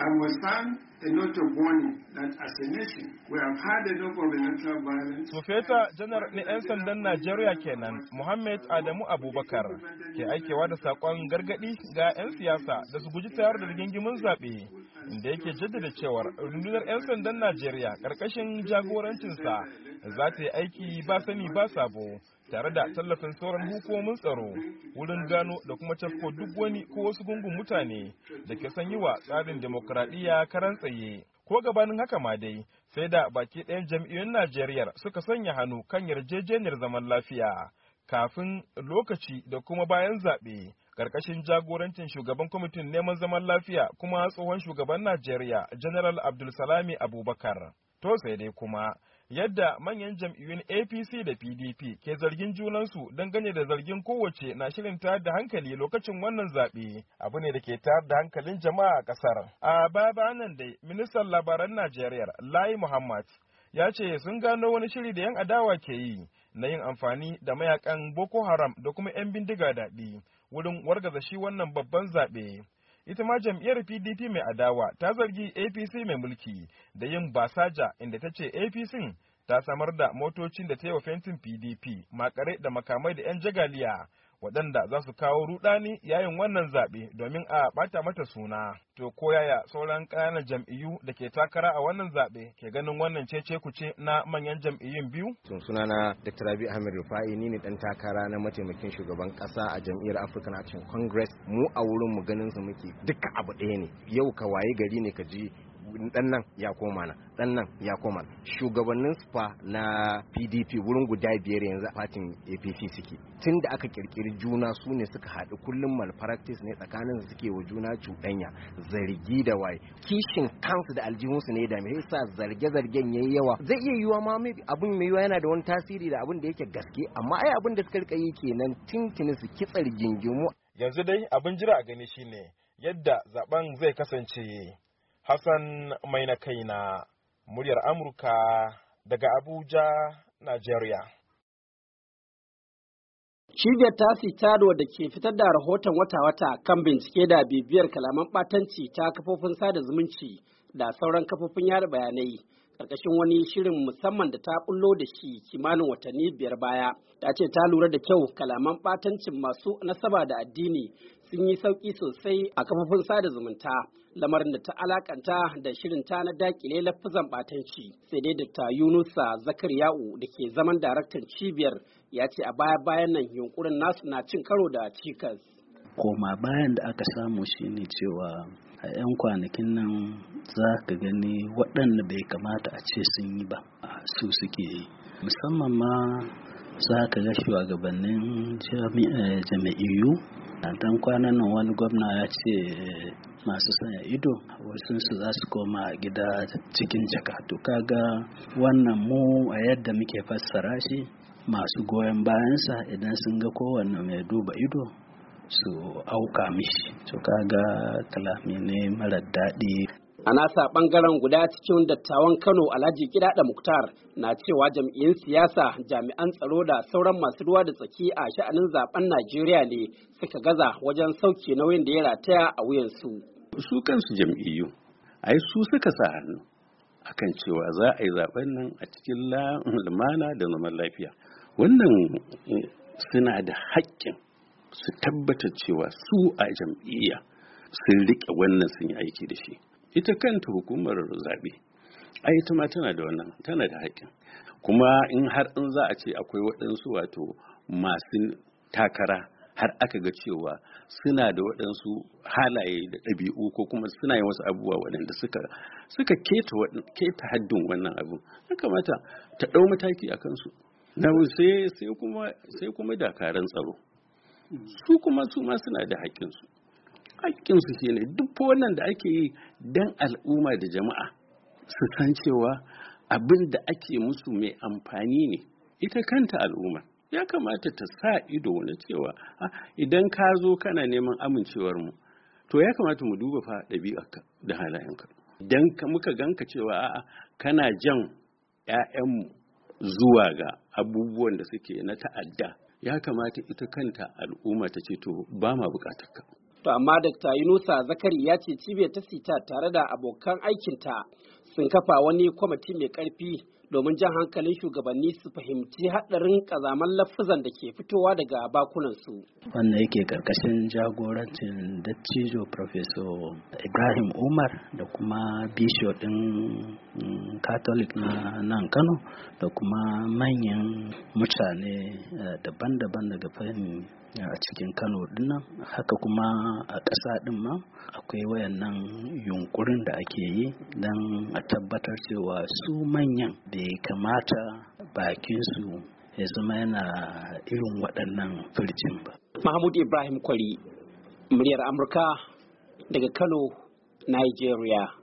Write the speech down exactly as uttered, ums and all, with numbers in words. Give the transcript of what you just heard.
I will stand a note of warning that as a nation we have had enough of electoral violence. Sufeta janar na 'yan sandan Najeriya kenan Muhammad Adamu Abubakar ke aikewa da sakon gargadi ga 'yan siyasa da su guji tayar da rigingimin zaɓe, inda yake jaddada cewar rundunar 'yan sandan Najeriya ƙarƙashin jagorancinsa za ta yi aiki ba sani ba sabo tare da tallafin sauran hukumomin tsaro wurin gano da kuma cafko duk wani ko wasu gungun mutane da ke son yi wa tsarin demokradiyya karan tsaye. Ko gabanin haka ma dai sai da baki ɗayan jam'iyyun Najeriya suka sanya hannu kan yarjejeniyar zaman lafiya kafin, lokaci da kuma bayan zaɓe ƙarƙashin jagorancin shugaban kwamitin neman zaman lafiya kuma tsohon shugaban Najeriya General Abdulsalami Abubakar. To sai dai kuma yadda manyan jam'iyyun A P C da P D P ke zargin junansu dangane da zargin kowace na shirin tayar da hankali lokacin wannan zaɓe abu ne da ke tayar da hankalin jama'a a ƙasar. A baya nan dai ministan labaran Najeriya Lai Muhammad ya ce sun gano wani shiri da 'yan adawa ke yi na yin amfani da mayakan Boko Haram da kuma 'yan bindiga daɗi wurin wargaza shi wannan babban zaɓe. Ita ma jam'iyyar P D P mai adawa ta zargi A P C mai mulki da yin basaja, inda ta ce A P C ta samar da motocin da ta yi wa fentin P D P makare da makamai da 'yan jagaliya waɗanda za su kawo rudani yayin wannan zaɓe domin a ɓata mata suna. To ko yaya sauran ƙananan jam'iyyu da ke takara a wannan zaɓe ke ganin wannan cece kuce na manyan jam'iyyun biyu? Sunana Doctor Rabi Ahmed Rufai, ni ne ɗan takara na mataimakin shugaban ƙasa a jam'iyyar African Action Congress. Mu a wurin mu ganin su muke duka abu ɗaya ne. Yau ka waye gari ne ka ji dan nan ya koma na dan nan ya koma. Shugabannin spa na P D P wurin guda biyar yanzu a fatin A P C suke. Tun da aka kirkiri juna su ne suka haɗu, kullum malpractice ne tsakanin su suke wa juna cuɗanya, zargi da waye. Kishin kansu da aljihunsu ne da me yasa zarge-zargen yayi yawa. Zai iya yiwa ma abin mai yiwa yana da wani tasiri da abin da yake gaske, amma ai abin da suka rika yi kenan tintini su kitsa rigingimu. Yanzu dai abin jira a gani shine yadda zaben zai kasance. Hassan mai na kaina, muryar Amurka daga Abuja, Najeriya. Cibiyar Tasi Tado da ke fitar da rahoton wata-wata kan bincike da bibiyar kalaman ɓatanci ta kafofin sada zumunci da sauran kafofin yada bayanai ƙarƙashin wani shirin musamman da ta bullo da shi kimanin watanni biyar baya, ta ce ta lura da kyau kalaman ɓatancin masu nasaba da addini sun yi sauƙi sosai a kafofin sada zumunta, lamarin da ta alakanta da shirin ta na dakile lafizan ɓatanci. Sai dai Dr. Yunusa Zakariya'u da ke zaman daraktan cibiyar ya ce a baya-bayan nan yunkurin nasu na cin karo da cikas. Koma bayan da aka samu shine cewa a 'yan kwanakin nan za ka gani waɗanda bai kamata a ce sun yi ba su suke yi, musamman ma za ka ga shugabannin jami'iyyu. A dan kwanan nan wani gwamna ya ce masu sanya ido wasu su za su koma gida cikin jaka. To kaga wannan mu a yadda muke fassara shi, masu goyon bayansa idan sun ga kowanne mai duba ido su auka mishi. To kaga kalami ne mara daɗi. A nasa ɓangaren guda cikin dattawan Kano Alhaji Kidada Muktar na cewa jam'iyyun siyasa, jami'an tsaro da sauran masu ruwa da tsaki a sha'anin zaben Najeriya ne suka gaza wajen sauke nauyin da ya rataya a wuyansu. Su kansu jam'iyyu, ai su suka sa hannu akan cewa za a yi zaben nan a cikin lumana da zaman lafiya. Wannan suna da haƙƙin su tabbatar cewa su a jam'iyya sun riƙe wannan sun yi aiki da shi. Ita kanta hukumar zaɓe ai ita ma tana da wannan, tana da haƙƙin. Kuma in har in za a ce akwai waɗansu wato masu takara har aka ga cewa suna da waɗansu halaye da ɗabi'u ko kuma suna yin wasu abubuwa waɗanda suka suka keta keta haddin wannan abu, ya kamata ta ɗau mataki a kansu. Na sai sai kuma sai kuma dakaran tsaro su kuma su ma suna da haƙƙinsu. Haƙƙinsu shi ne duk wannan da ake yi don al'umma da jama'a su san cewa abin da ake musu mai amfani ne. Ita kanta al'umma ya kamata ta sa ido na cewa idan ka zo kana neman amincewar mu, to ya kamata mu duba fa ɗabi'arka da halayenka. Idan muka ganka cewa a'a kana jan 'ya'yanmu zuwa ga abubuwan da suke na ta'adda, ya kamata ita kanta al'umma ta ce to ba ma bukatarka. To amma Dakta Yunusa Zakari ya ce cibiyar ta sita tare da abokan aikinta sun kafa wani kwamiti mai ƙarfi domin jan hankalin shugabanni su fahimci haɗarin ƙazaman lafuzan da ke fitowa daga bakunansu. Wannan yake ƙarƙashin jagorancin dattijo Professor Ibrahim Umar da kuma Bishop ɗin Catholic na nan Kano da kuma manyan mutane daban-daban daga fahimci a cikin Kano dinnan. Haka kuma a ƙasa ɗin ma akwai wayannan yunkurin da ake yi don a tabbatar cewa su manyan da ya kamata bakinsu ya zama yana irin waɗannan firjin ba. Mahmud Ibrahim Kwari, muryar Amurka daga Kano, Nigeria.